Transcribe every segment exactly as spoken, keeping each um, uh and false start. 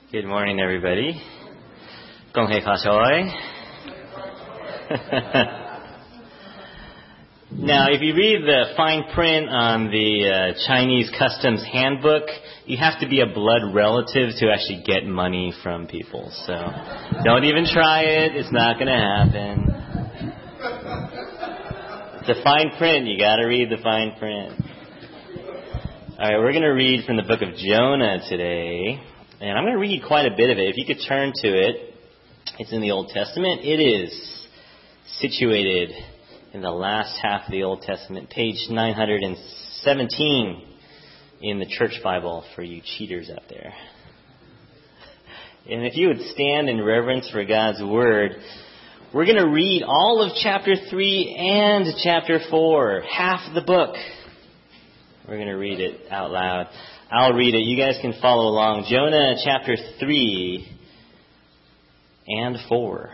Good morning, everybody. Gong hei ka choi. Now, if you read the fine print on the uh, Chinese Customs Handbook, you have to be a blood relative to actually get money from people. So, don't even try it. It's not going to happen. It's a fine print. You got to read the fine print. All right, we're going to read from the book of Jonah today. And I'm going to read quite a bit of it. If you could turn to it, it's in the Old Testament. It is situated in the last half of the Old Testament, page nine hundred seventeen in the Church Bible for you cheaters out there. And if you would stand in reverence for God's Word, we're going to read all of chapter three and chapter four, half the book. We're going to read it out loud. I'll read it. You guys can follow along. Jonah chapter three and four.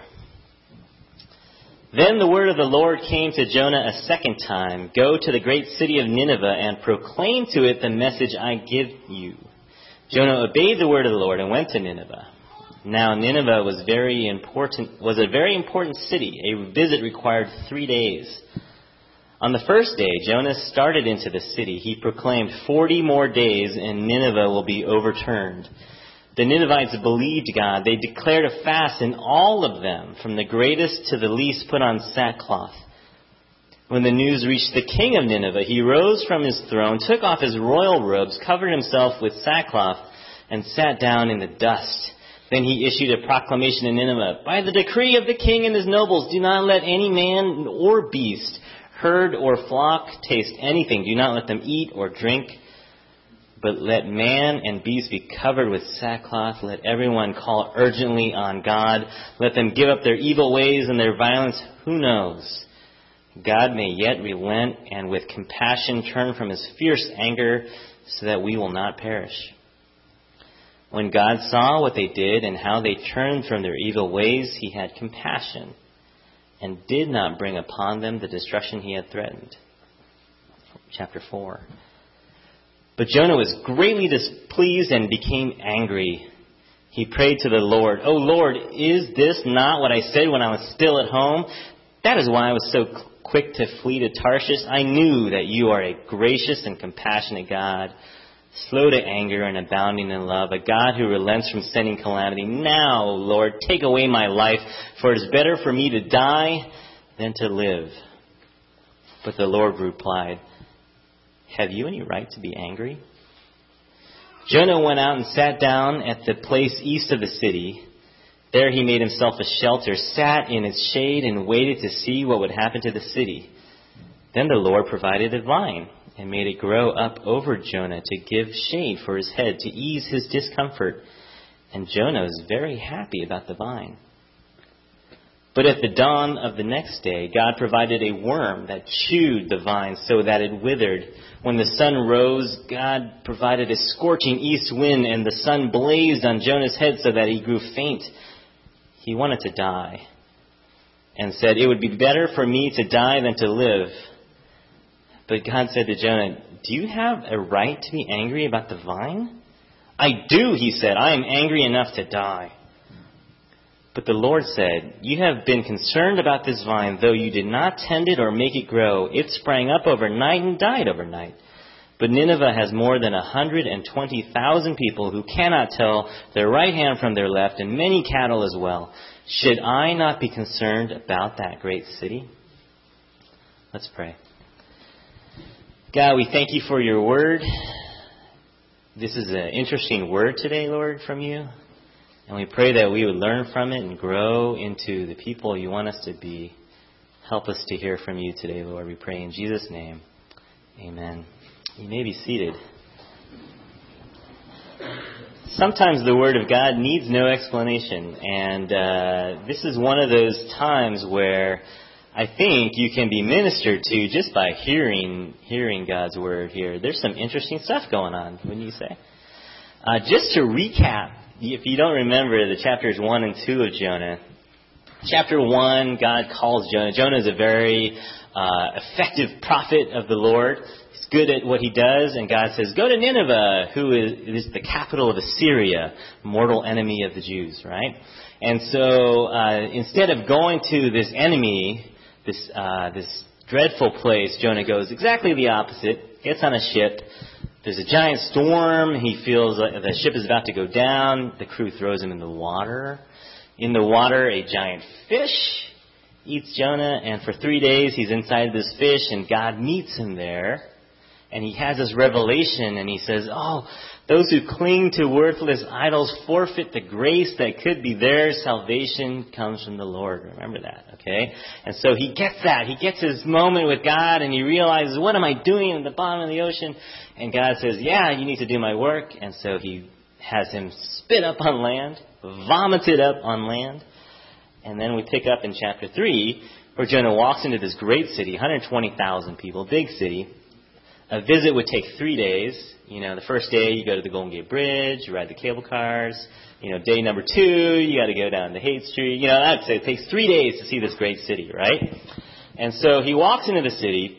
Then the word of the Lord came to Jonah a second time. Go to the great city of Nineveh and proclaim to it the message I give you. Jonah obeyed the word of the Lord and went to Nineveh. Now Nineveh was very important, was a very important city. A visit required three days. On the first day, Jonah started into the city. He proclaimed, forty more days and Nineveh will be overturned. The Ninevites believed God. They declared a fast, and all of them, from the greatest to the least, put on sackcloth. When the news reached the king of Nineveh, he rose from his throne, took off his royal robes, covered himself with sackcloth, and sat down in the dust. Then he issued a proclamation in Nineveh, by the decree of the king and his nobles, do not let any man or beast, herd or flock taste anything. Do not let them eat or drink, but let man and beast be covered with sackcloth. Let everyone call urgently on God. Let them give up their evil ways and their violence. Who knows? God may yet relent and with compassion turn from his fierce anger so that we will not perish. When God saw what they did and how they turned from their evil ways, he had compassion and did not bring upon them the destruction he had threatened. Chapter four. But Jonah was greatly displeased and became angry. He prayed to the Lord, O Lord, is this not what I said when I was still at home? That is why I was so quick to flee to Tarshish. I knew that you are a gracious and compassionate God, slow to anger and abounding in love, a God who relents from sending calamity. Now, Lord, take away my life, for it is better for me to die than to live. But the Lord replied, have you any right to be angry? Jonah went out and sat down at the place east of the city. There he made himself a shelter, sat in its shade, and waited to see what would happen to the city. Then the Lord provided a vine and made it grow up over Jonah to give shade for his head, to ease his discomfort. And Jonah was very happy about the vine. But at the dawn of the next day, God provided a worm that chewed the vine so that it withered. When the sun rose, God provided a scorching east wind, and the sun blazed on Jonah's head so that he grew faint. He wanted to die and said, it would be better for me to die than to live. But God said to Jonah, do you have a right to be angry about the vine? I do, he said. I am angry enough to die. But the Lord said, you have been concerned about this vine, though you did not tend it or make it grow. It sprang up overnight and died overnight. But Nineveh has more than one hundred twenty thousand people who cannot tell their right hand from their left, and many cattle as well. Should I not be concerned about that great city? Let's pray. God, we thank you for your word. This is an interesting word today, Lord, from you. And we pray that we would learn from it and grow into the people you want us to be. Help us to hear from you today, Lord. We pray in Jesus' name. Amen. You may be seated. Sometimes the Word of God needs no explanation. And uh, this is one of those times where I think you can be ministered to just by hearing hearing God's Word here. There's some interesting stuff going on, wouldn't you say? Uh, just to recap, if you don't remember the chapters one and two of Jonah, chapter one, God calls Jonah. Jonah is a very uh, effective prophet of the Lord. is good at what he does, and God says, go to Nineveh, who is, is the capital of Assyria, mortal enemy of the Jews, right? And so uh, instead of going to this enemy, this uh, this dreadful place, Jonah goes exactly the opposite, gets on a ship. There's a giant storm. He feels like the ship is about to go down. The crew throws him in the water. In the water, a giant fish eats Jonah, and for three days he's inside this fish, and God meets him there. And he has this revelation, and he says, oh, those who cling to worthless idols forfeit the grace that could be theirs. Salvation comes from the Lord. Remember that, okay? And so he gets that. He gets his moment with God, and he realizes, what am I doing at the bottom of the ocean? And God says, yeah, you need to do my work. And so he has him spit up on land, vomited up on land. And then we pick up in chapter three, where Jonah walks into this great city, one hundred twenty thousand people, big city. A visit would take three days. You know, the first day you go to the Golden Gate Bridge, you ride the cable cars. You know, day number two, you got to go down to Haight Street. You know, I'd say it takes three days to see this great city, right? And so he walks into the city,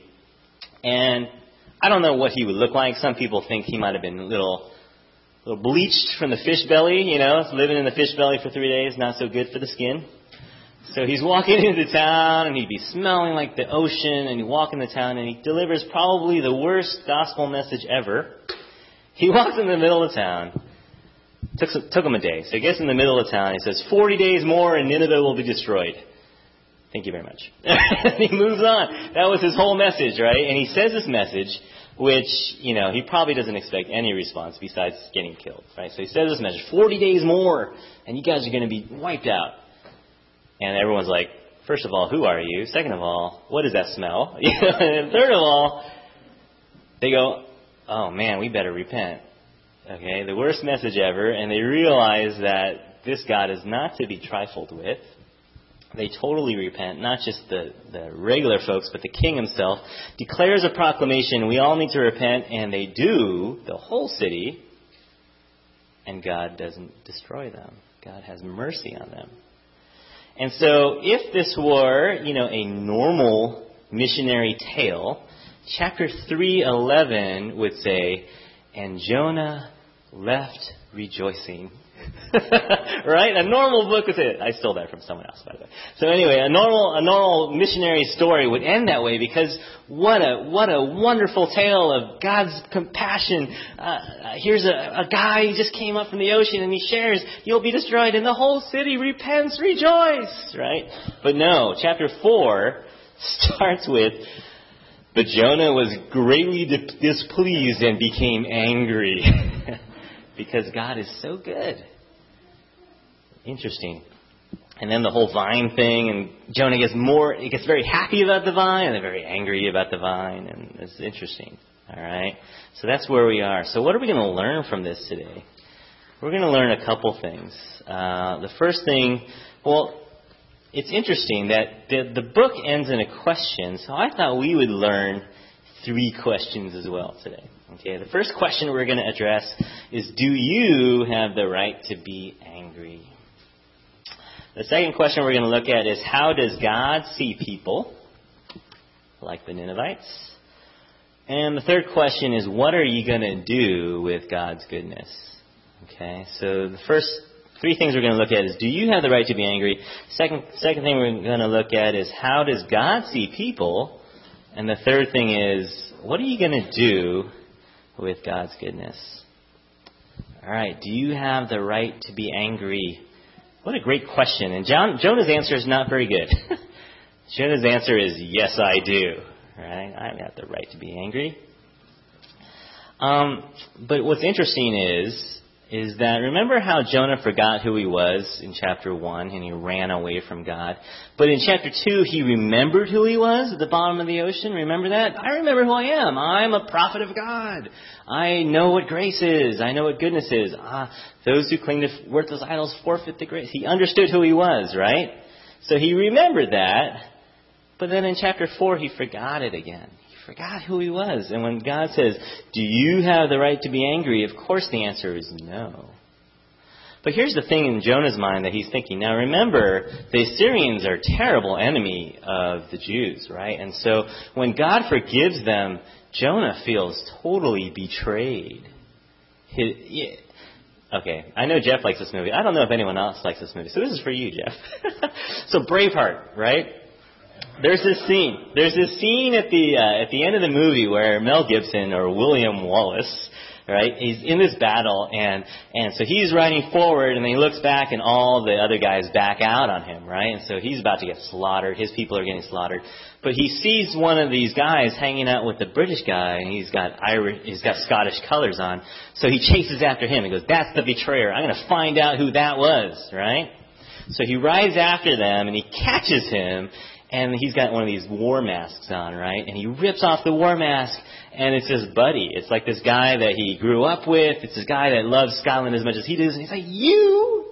and I don't know what he would look like. Some people think he might have been a little, little bleached from the fish belly. You know, living in the fish belly for three days, not so good for the skin. So he's walking into town, and he'd be smelling like the ocean, and he'd walk into town, and he delivers probably the worst gospel message ever. He walks in the middle of town. Took, some, took him a day. So he gets in the middle of town. He says, forty days more, and Nineveh will be destroyed. Thank you very much. And he moves on. That was his whole message, right? And he says this message, which, you know, he probably doesn't expect any response besides getting killed, right? So he says this message, forty days more, and you guys are going to be wiped out. And everyone's like, first of all, who are you? Second of all, what does that smell? And third of all, they go, oh man, we better repent. Okay, the worst message ever. And they realize that this God is not to be trifled with. They totally repent, not just the, the regular folks, but the king himself declares a proclamation, we all need to repent, and they do, the whole city, and God doesn't destroy them. God has mercy on them. And so if this were, you know, a normal missionary tale, chapter three eleven would say, and Jonah left rejoicing. Right? A normal book would say, I stole that from someone else, by the way. So anyway, a normal, a normal missionary story would end that way, because what a, what a wonderful tale of God's compassion. Uh, here's a, a guy who just came up from the ocean, and he shares, you'll be destroyed, and the whole city repents, rejoice, right? But no, chapter four starts with, but Jonah was greatly displeased and became angry. Because God is so good. Interesting. And then the whole vine thing, and Jonah gets more, he gets very happy about the vine, and then very angry about the vine, and it's interesting. All right? So that's where we are. So what are we going to learn from this today? We're going to learn a couple things. Uh, the first thing, well, it's interesting that the, the book ends in a question, so I thought we would learn three questions as well today. Okay, the first question we're going to address is, do you have the right to be angry? The second question we're going to look at is, how does God see people like the Ninevites? And the third question is, what are you going to do with God's goodness? Okay, so the first three things we're going to look at is, do you have the right to be angry? Second, second thing we're going to look at is, how does God see people? And the third thing is, what are you going to do with God's goodness? All right, do you have the right to be angry? What a great question. And John, Jonah's answer is not very good. Jonah's answer is, yes, I do. Right? I've got the right to be angry. Um, but what's interesting is, is that, remember how Jonah forgot who he was in chapter one, and he ran away from God. But in chapter two, he remembered who he was at the bottom of the ocean. Remember that? I remember who I am. I'm a prophet of God. I know what grace is. I know what goodness is. Ah, those who cling to worthless idols forfeit the grace. He understood who he was, right? So he remembered that. But then in chapter four, he forgot it again. Forgot who he was. And when God says, do you have the right to be angry? Of course the answer is no. But here's the thing in Jonah's mind that he's thinking. Now remember, the Assyrians are a terrible enemy of the Jews, right? And so when God forgives them, Jonah feels totally betrayed. His, yeah, okay, I know Jeff likes this movie. I don't know if anyone else likes this movie. So this is for you, Jeff. So Braveheart, right? There's this scene. There's this scene at the uh, at the end of the movie where Mel Gibson or William Wallace, right? He's in this battle, and and so he's riding forward, and then he looks back, and all the other guys back out on him, right? And so he's about to get slaughtered. His people are getting slaughtered, but he sees one of these guys hanging out with the British guy, and he's got Irish, he's got Scottish colors on. So he chases after him. He goes, "That's the betrayer. I'm going to find out who that was," right? So he rides after them, and he catches him. And he's got one of these war masks on, right? And he rips off the war mask, and it's his buddy. It's like this guy that he grew up with. It's this guy that loves Scotland as much as he does. And he's like, you,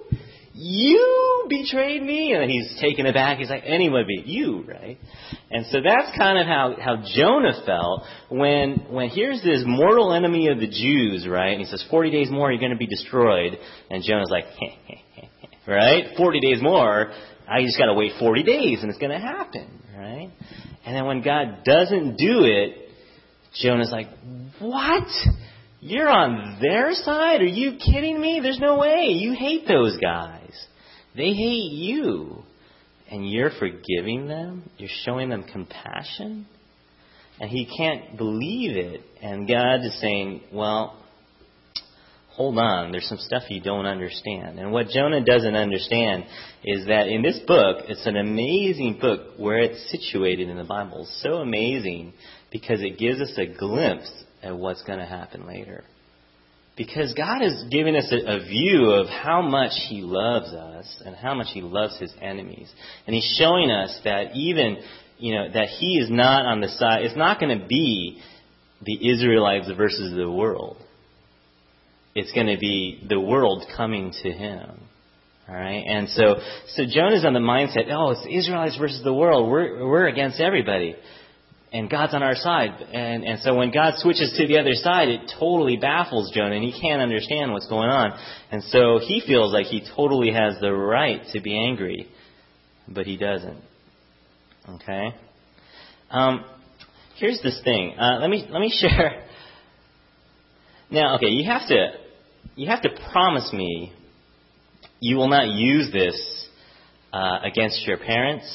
you betrayed me? And then he's taken aback. He's like, anyone but you, right? And so that's kind of how, how Jonah felt when, when here's this mortal enemy of the Jews, right? And he says, forty days more, you're going to be destroyed. And Jonah's like, heh, heh, heh, heh, right? forty days more. I just got to wait forty days and it's going to happen, right? And then when God doesn't do it, Jonah's like, what? You're on their side? Are you kidding me? There's no way. You hate those guys. They hate you. And you're forgiving them? You're showing them compassion? And he can't believe it. And God is saying, well, hold on, there's some stuff you don't understand. And what Jonah doesn't understand is that in this book, it's an amazing book where it's situated in the Bible. It's so amazing because it gives us a glimpse at what's going to happen later. Because God is giving us a, a view of how much He loves us and how much He loves His enemies. And He's showing us that even, you know, that He is not on the side, it's not going to be the Israelites versus the world. It's going to be the world coming to Him. All right? And so so Jonah's on the mindset, oh, it's the Israelites versus the world. We're we're against everybody. And God's on our side. And and so when God switches to the other side, it totally baffles Jonah, and he can't understand what's going on. And so he feels like he totally has the right to be angry, but he doesn't. Okay? Um, here's this thing. Uh, let me let me share. Now, okay, you have to you have to promise me you will not use this uh, against your parents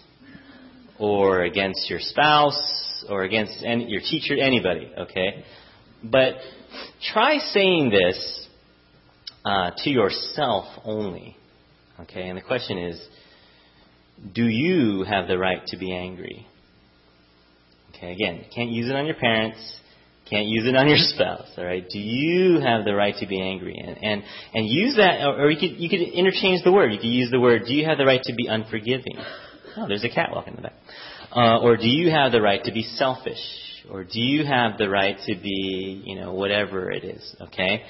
or against your spouse or against any, your teacher, anybody, okay? But try saying this uh, to yourself only, okay? And the question is, do you have the right to be angry? Okay, again, you can't use it on your parents. Can't use it on your spouse, all right? Do you have the right to be angry? And and, and use that, or, or you could you could interchange the word. You could use the word, do you have the right to be unforgiving? Oh, there's a cat walking in the back. Uh, or do you have the right to be selfish? Or do you have the right to be, you know, whatever it is, okay?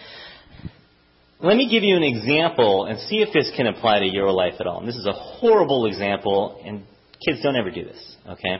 Let me give you an example and see if this can apply to your life at all. And this is a horrible example, and kids, don't ever do this, okay?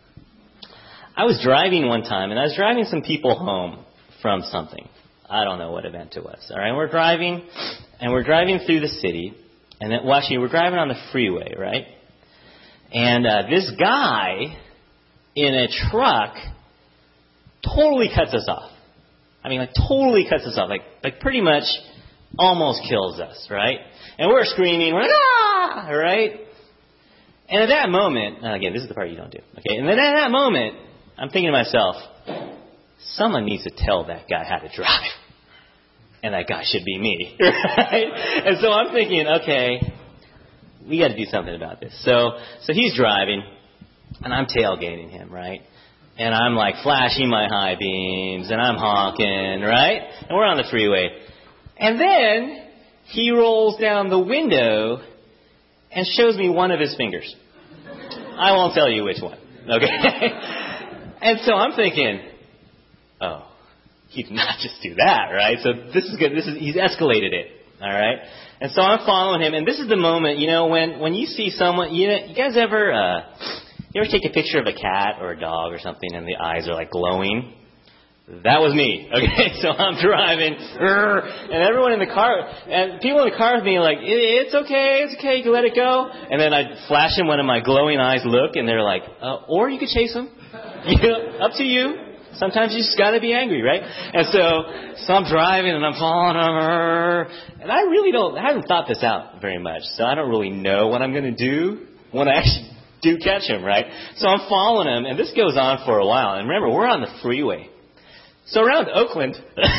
I was driving one time, and I was driving some people home from something. I don't know what event it was. All right, we're driving, and we're driving through the city, and then, well, actually, we're driving on the freeway, right? And uh, this guy in a truck totally cuts us off. I mean, like, totally cuts us off. Like, like pretty much almost kills us, right? And we're screaming, we're like, ah, right? And at that moment, again, this is the part you don't do, okay? And then at that moment, I'm thinking to myself, someone needs to tell that guy how to drive. And that guy should be me, right? And so I'm thinking, okay, we got to do something about this. So so he's driving, and I'm tailgating him, right? And I'm like flashing my high beams, and I'm honking, right? And we're on the freeway. And then he rolls down the window and shows me one of his fingers. I won't tell you which one, okay? And so I'm thinking, oh, he did not just do that, right? So this is good. This is he's escalated it, all right? And so I'm following him, and this is the moment, you know, when, when you see someone, you know, you guys ever, uh, you ever take a picture of a cat or a dog or something, and the eyes are like glowing? That was me, okay? So I'm driving, and everyone in the car, and people in the car with me are like, it's okay, it's okay, you can let it go. And then I flash them one of my glowing eyes look, and they're like, uh, or you could chase them. You know, up to you. Sometimes you just got to be angry, right? And so, so I'm driving and I'm following him, and I really don't, I haven't thought this out very much, so I don't really know what I'm going to do when I actually do catch him, right? So I'm following him, and this goes on for a while. And remember, we're on the freeway. So around Oakland,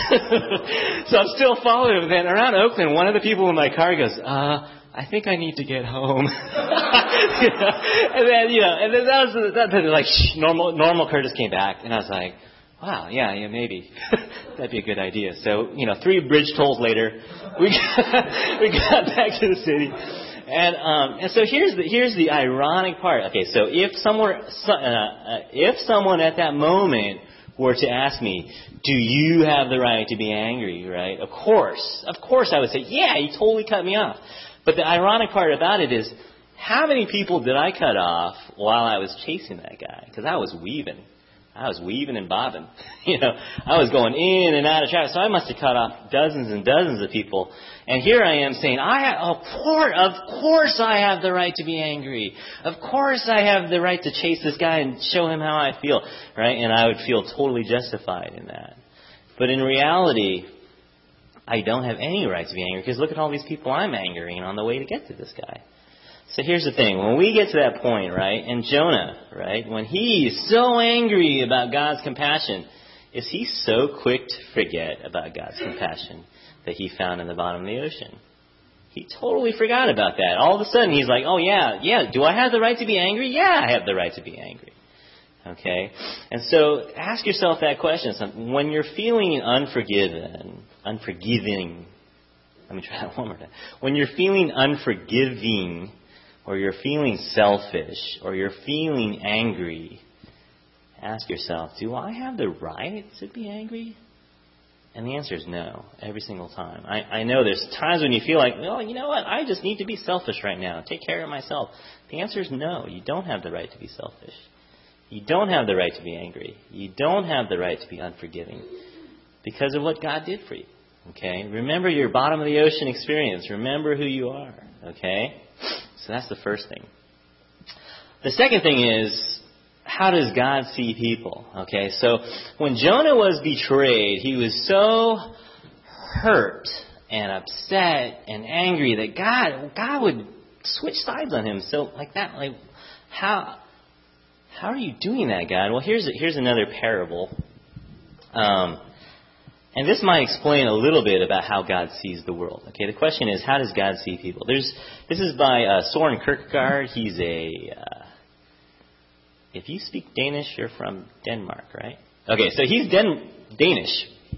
so I'm still following him. Then around Oakland, one of the people in my car goes, uh, I think I need to get home. You know? And then, you know, and then that was, that, that was like, shh, normal, normal Curtis came back. And I was like, wow, yeah, yeah, maybe. That'd be a good idea. So, you know, three bridge tolls later, we got, we got back to the city. And um, and so here's the here's the ironic part. Okay, so if somewhere, uh, if someone at that moment were to ask me, do you have the right to be angry, right? Of course. Of course I would say, yeah, you totally cut me off. But the ironic part about it is, how many people did I cut off while I was chasing that guy? Because I was weaving. I was weaving and bobbing. You know, I was going in and out of traffic. So I must have cut off dozens and dozens of people. And here I am saying, I have, of course, of course I have the right to be angry. Of course I have the right to chase this guy and show him how I feel, right? And I would feel totally justified in that. But in reality, I don't have any right to be angry, because look at all these people I'm angering on the way to get to this guy. So here's the thing. When we get to that point, right, and Jonah, right, when he's so angry about God's compassion, is he so quick to forget about God's compassion that he found in the bottom of the ocean? He totally forgot about that. All of a sudden, he's like, oh, yeah, yeah, do I have the right to be angry? Yeah, I have the right to be angry. Okay? And so ask yourself that question. When you're feeling unforgiven, unforgiving, let me try that one more time. When you're feeling unforgiving, or you're feeling selfish, or you're feeling angry, ask yourself, do I have the right to be angry? And the answer is no, every single time. I, I know there's times when you feel like, well, you know what, I just need to be selfish right now, take care of myself. The answer is no, you don't have the right to be selfish. You don't have the right to be angry. You don't have the right to be unforgiving because of what God did for you. Okay? Remember your bottom of the ocean experience. Remember who you are. Okay? So that's the first thing. The second thing is, how does God see people? Okay, so when Jonah was betrayed, he was so hurt and upset and angry that God God would switch sides on him. So like that, like how how are you doing that, God? Well, here's here's another parable. Um, And this might explain a little bit about how God sees the world. Okay, the question is, how does God see people? There's this is by uh, Soren Kierkegaard. He's a uh, if you speak Danish, you're from Denmark, right? Okay, so he's Den- Danish.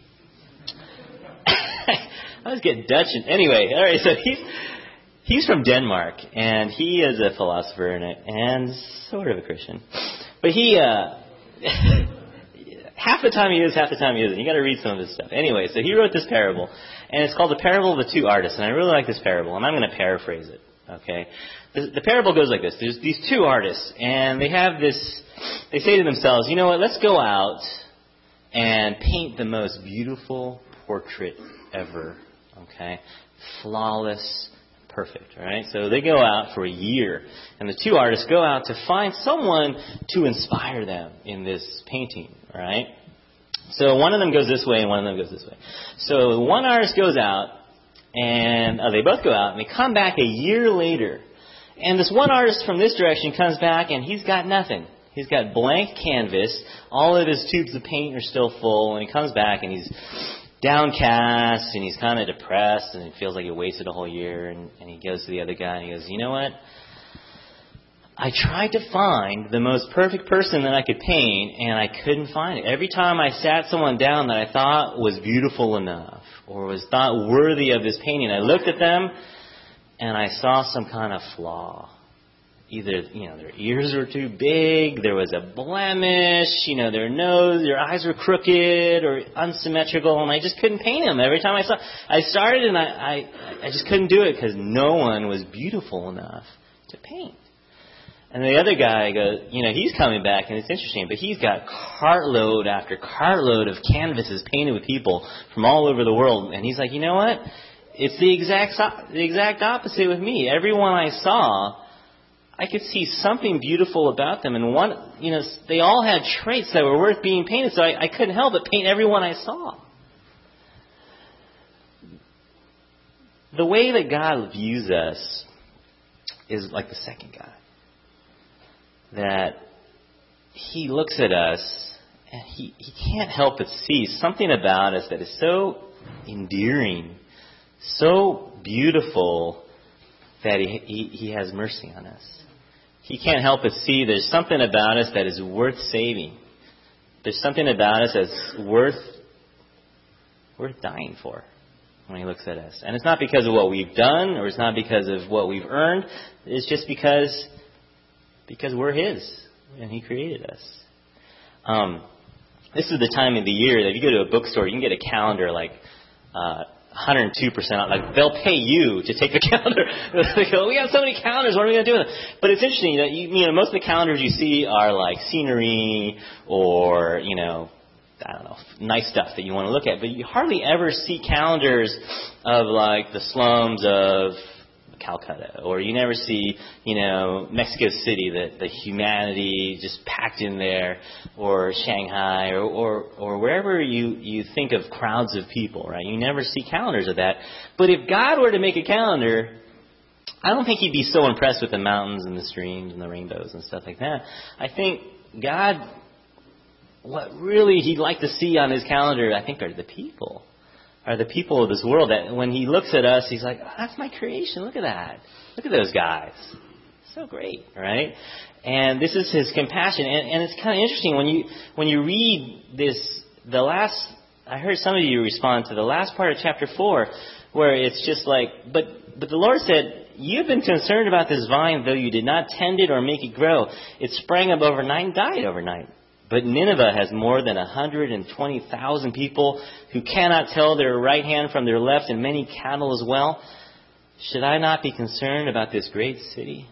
I always get Dutch. And, anyway, all right. So he's he's from Denmark, and he is a philosopher and, a, and sort of a Christian, but he. Uh, Half the time he is, half the time he isn't. You got to read some of his stuff. Anyway, so he wrote this parable, and it's called the parable of the two artists. And I really like this parable, and I'm going to paraphrase it. Okay, the, the parable goes like this: there's these two artists, and they have this. They say to themselves, "You know what? Let's go out and paint the most beautiful portrait ever. Okay, flawless." Perfect, right? So they go out for a year, and the two artists go out to find someone to inspire them in this painting, right? So one of them goes this way, and one of them goes this way. So one artist goes out, and uh, they both go out, and they come back a year later, and this one artist from this direction comes back, and he's got nothing. He's got blank canvas. All of his tubes of paint are still full, and he comes back, and he's downcast, and he's kind of depressed, and it feels like he wasted a whole year. And, and he goes to the other guy, and he goes, you know what? I tried to find the most perfect person that I could paint, and I couldn't find it. Every time I sat someone down that I thought was beautiful enough or was thought worthy of this painting, I looked at them, and I saw some kind of flaw. Either, you know, their ears were too big, there was a blemish, you know, their nose, their eyes were crooked or unsymmetrical, and I just couldn't paint them. Every time I saw, I started and I, I, I just couldn't do it because no one was beautiful enough to paint. And the other guy goes, you know, he's coming back, and it's interesting, but he's got cartload after cartload of canvases painted with people from all over the world, and he's like, you know what? It's the exact the exact opposite with me. Everyone I saw, I could see something beautiful about them. And one, you know, they all had traits that were worth being painted, so I, I couldn't help but paint everyone I saw. The way that God views us is like the second guy. That He looks at us and he, he can't help but see something about us that is so endearing, so beautiful, that he, he, he has mercy on us. He can't help but see there's something about us that is worth saving. There's something about us that's worth worth dying for when He looks at us. And it's not because of what we've done, or it's not because of what we've earned. It's just because because we're His, and He created us. Um, this is the time of the year that if you go to a bookstore, you can get a calendar like uh, one hundred two percent off. Like, they'll pay you to take the calendar. They go, we have so many calendars, what are we going to do with them? But it's interesting, you know, you, you know, most of the calendars you see are like scenery or, you know, I don't know, nice stuff that you want to look at. But you hardly ever see calendars of like the slums of Calcutta, or you never see, you know, Mexico City, the, the humanity just packed in there, or Shanghai, or, or, or wherever you, you think of crowds of people, right? You never see calendars of that. But if God were to make a calendar, I don't think He'd be so impressed with the mountains and the streams and the rainbows and stuff like that. I think God, what really He'd like to see on His calendar, I think, are the people. Are the people of this world that when He looks at us, He's like, oh, that's my creation. Look at that. Look at those guys. So great, right? And this is His compassion. And, and it's kind of interesting when you when you read this, the last, I heard some of you respond to the last part of chapter four, where it's just like, but but the Lord said, you've been concerned about this vine, though you did not tend it or make it grow. It sprang up overnight and died overnight. But Nineveh has more than one hundred twenty thousand people who cannot tell their right hand from their left, and many cattle as well. Should I not be concerned about this great city?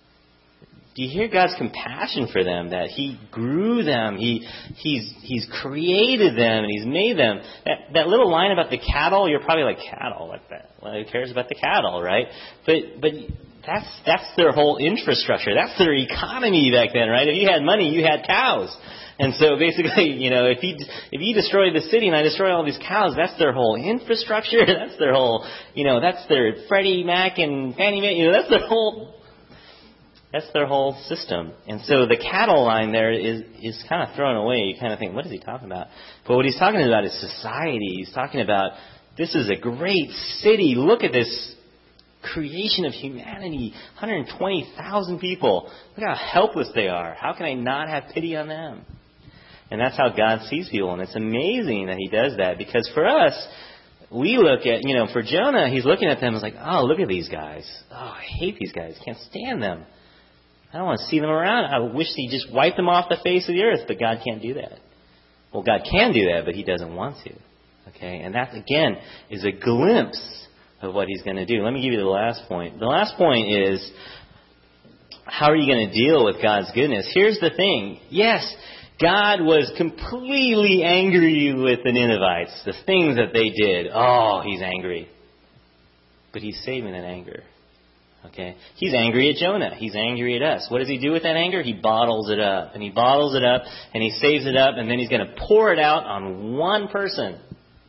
Do you hear God's compassion for them? That He grew them, He He's He's created them, and He's made them. That that little line about the cattle, you're probably like, cattle, like that. Well, who cares about the cattle, right? But but. That's that's their whole infrastructure. That's their economy back then, right? If you had money, you had cows. And so basically, you know, if you if you destroy the city and I destroy all these cows, that's their whole infrastructure. That's their whole, you know, that's their Freddie Mac and Fannie Mae. You know, that's their whole that's their whole system. And so the cattle line there is is kind of thrown away. You kind of think, what is he talking about? But what he's talking about is society. He's talking about, this is a great city. Look at this creation of humanity, one hundred twenty thousand people. Look how helpless they are. How can I not have pity on them? And that's how God sees people. And it's amazing that He does that, because for us, we look at, you know, for Jonah, he's looking at them and like, oh, look at these guys. Oh, I hate these guys. Can't stand them. I don't want to see them around. I wish He'd just wipe them off the face of the earth, but God can't do that. Well, God can do that, but He doesn't want to. Okay? And that, again, is a glimpse of what He's going to do. Let me give you the last point. The last point is, how are you going to deal with God's goodness? Here's the thing. Yes, God was completely angry with the Ninevites, the things that they did. Oh, He's angry. But He's saving that anger. Okay? He's angry at Jonah. He's angry at us. What does He do with that anger? He bottles it up. And He bottles it up, and He saves it up, and then He's going to pour it out on one person.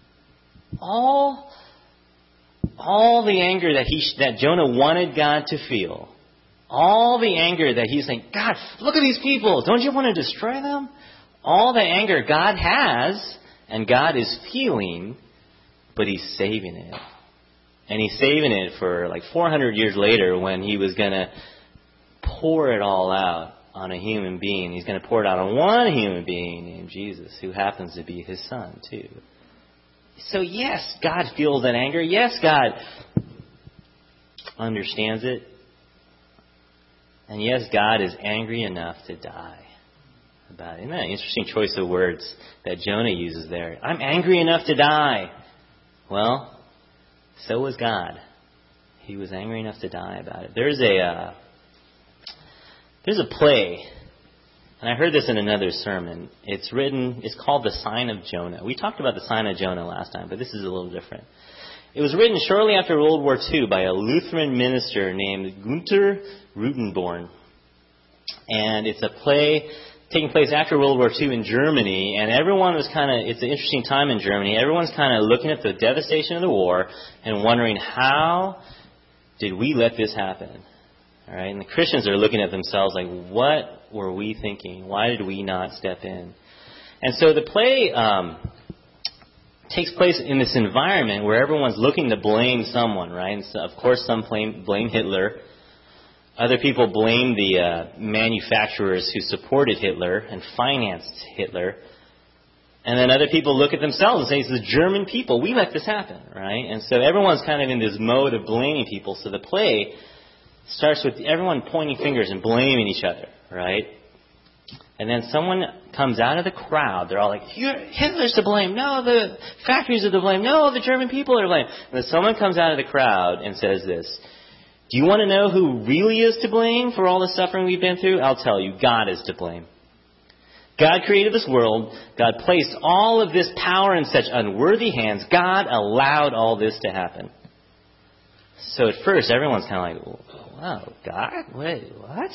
All All the anger that he that Jonah wanted God to feel, all the anger that he's saying, God, look at these people. Don't you want to destroy them? All the anger God has and God is feeling, but He's saving it. And He's saving it for like four hundred years later, when He was going to pour it all out on a human being. He's going to pour it out on one human being named Jesus, who happens to be His Son too. So yes, God feels that anger. Yes, God understands it. And yes, God is angry enough to die about it. Isn't that an interesting choice of words that Jonah uses there? I'm angry enough to die. Well, so was God. He was angry enough to die about it. There's a uh, there's a play. And I heard this in another sermon. It's written, it's called The Sign of Jonah. We talked about The Sign of Jonah last time, but this is a little different. It was written shortly after World War Two by a Lutheran minister named Gunther Rutenborn. And it's a play taking place after World War Two in Germany. And everyone was kind of, it's an interesting time in Germany. Everyone's kind of looking at the devastation of the war and wondering, how did we let this happen? All right, and the Christians are looking at themselves like, what were we thinking? Why did we not step in? And so the play um, takes place in this environment where everyone's looking to blame someone, right? And so, of course, some blame, blame Hitler. Other people blame the uh, manufacturers who supported Hitler and financed Hitler. And then other people look at themselves and say, it's the German people. We let this happen, right? And so everyone's kind of in this mode of blaming people. So the play starts with everyone pointing fingers and blaming each other, right? And then someone comes out of the crowd. They're all like, Hitler's to blame. No, the factories are to blame. No, the German people are to blame. And then someone comes out of the crowd and says this: do you want to know who really is to blame for all the suffering we've been through? I'll tell you, God is to blame. God created this world. God placed all of this power in such unworthy hands. God allowed all this to happen. So at first, everyone's kind of like, wow, God? Wait, what?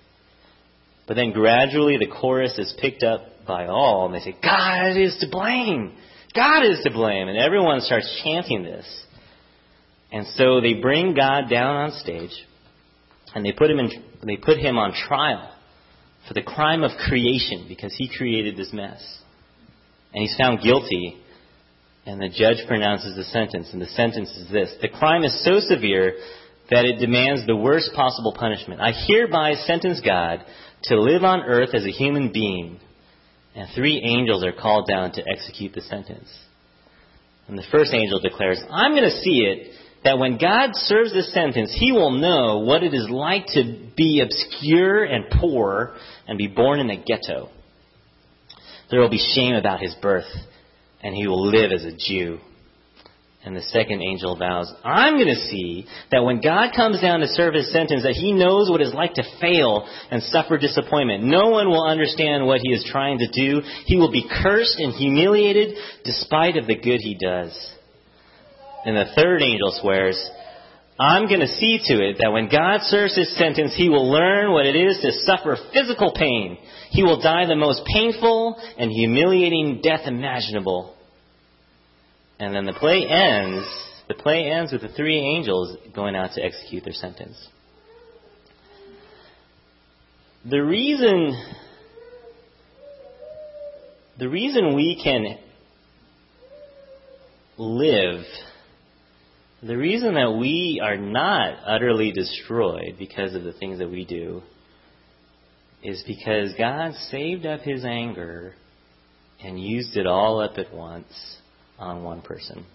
But then gradually the chorus is picked up by all, and they say, God is to blame. God is to blame. And everyone starts chanting this. And so they bring God down on stage, and they put him in, they put him on trial for the crime of creation, because he created this mess. And he's found guilty, and the judge pronounces the sentence, and the sentence is this: the crime is so severe that it demands the worst possible punishment. I hereby sentence God to live on earth as a human being. And three angels are called down to execute the sentence. And the first angel declares, I'm going to see it, that when God serves this sentence, he will know what it is like to be obscure and poor and be born in a ghetto. There will be shame about his birth, and he will live as a Jew. And the second angel vows, I'm going to see that when God comes down to serve his sentence, that he knows what it's like to fail and suffer disappointment. No one will understand what he is trying to do. He will be cursed and humiliated despite of the good he does. And the third angel swears, I'm going to see to it that when God serves his sentence, he will learn what it is to suffer physical pain. He will die the most painful and humiliating death imaginable. And then the play ends, the play ends with the three angels going out to execute their sentence. The reason, the reason we can live, the reason that we are not utterly destroyed because of the things that we do, is because God saved up his anger and used it all up at once on one person.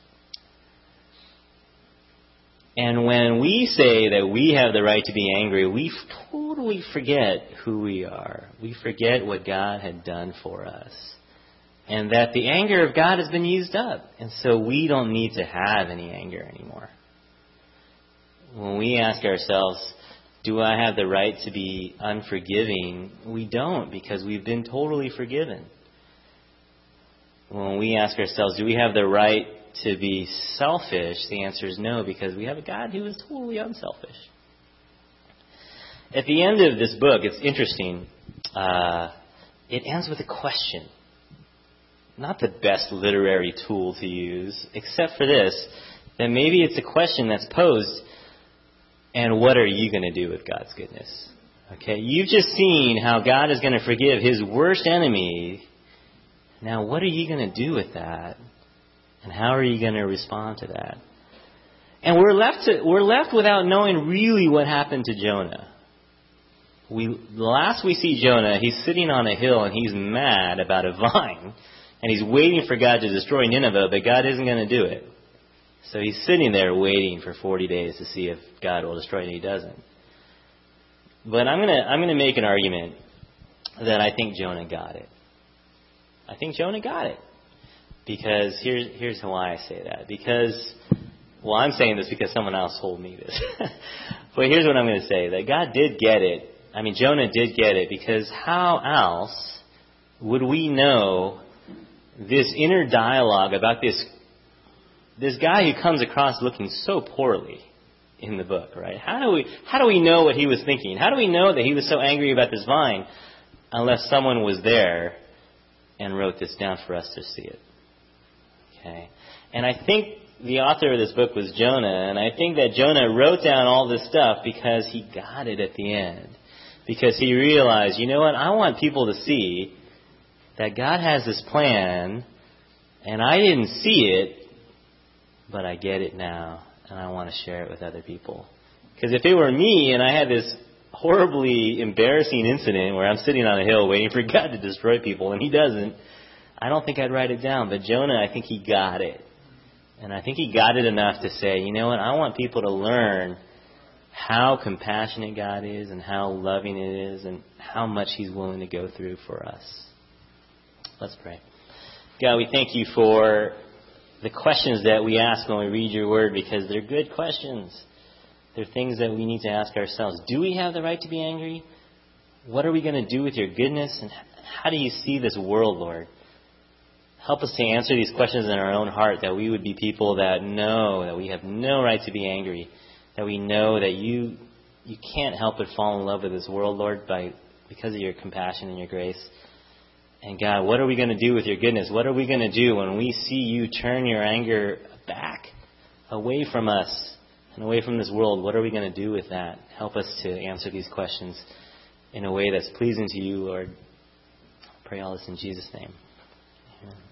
And when we say that we have the right to be angry, we totally forget who we are. We forget what God had done for us. And that the anger of God has been used up. And so we don't need to have any anger anymore. When we ask ourselves, do I have the right to be unforgiving? We don't, because we've been totally forgiven. When we ask ourselves, do we have the right to be selfish? The answer is no, because we have a God who is totally unselfish. At the end of this book, it's interesting. Uh, it ends with a question. Not the best literary tool to use, except for this, that maybe it's a question that's posed, and what are you going to do with God's goodness? Okay, you've just seen how God is going to forgive his worst enemy. Now, what are you going to do with that? And how are you going to respond to that? And we're left to, we're left without knowing really what happened to Jonah. We last we see Jonah, he's sitting on a hill and he's mad about a vine. And he's waiting for God to destroy Nineveh, but God isn't going to do it. So he's sitting there waiting for forty days to see if God will destroy it, and he doesn't. But I'm going to I'm going to make an argument that I think Jonah got it. I think Jonah got it. Because here's, here's why I say that. Because, well, I'm saying this because someone else told me this. But here's what I'm going to say. That God did get it. I mean, Jonah did get it. Because how else would we know this inner dialogue about this this guy who comes across looking so poorly in the book, right? How do we how do we know what he was thinking? How do we know that he was so angry about this vine unless someone was there and wrote this down for us to see it? Okay. And I think the author of this book was Jonah, and I think that Jonah wrote down all this stuff because he got it at the end. Because he realized, you know what, I want people to see that God has this plan, and I didn't see it, but I get it now, and I want to share it with other people. Because if it were me and I had this horribly embarrassing incident where I'm sitting on a hill waiting for God to destroy people, and he doesn't, I don't think I'd write it down. But Jonah, I think he got it. And I think he got it enough to say, you know what, I want people to learn how compassionate God is and how loving it is and how much he's willing to go through for us. Let's pray. God, we thank you for the questions that we ask when we read your word, because they're good questions. They're things that we need to ask ourselves. Do we have the right to be angry? What are we going to do with your goodness? And how do you see this world, Lord? Help us to answer these questions in our own heart, that we would be people that know that we have no right to be angry, that we know that you you can't help but fall in love with this world, Lord, by because of your compassion and your grace. And God, what are we going to do with your goodness? What are we going to do when we see you turn your anger back away from us and away from this world? What are we going to do with that? Help us to answer these questions in a way that's pleasing to you, Lord. I pray all this in Jesus' name. Amen.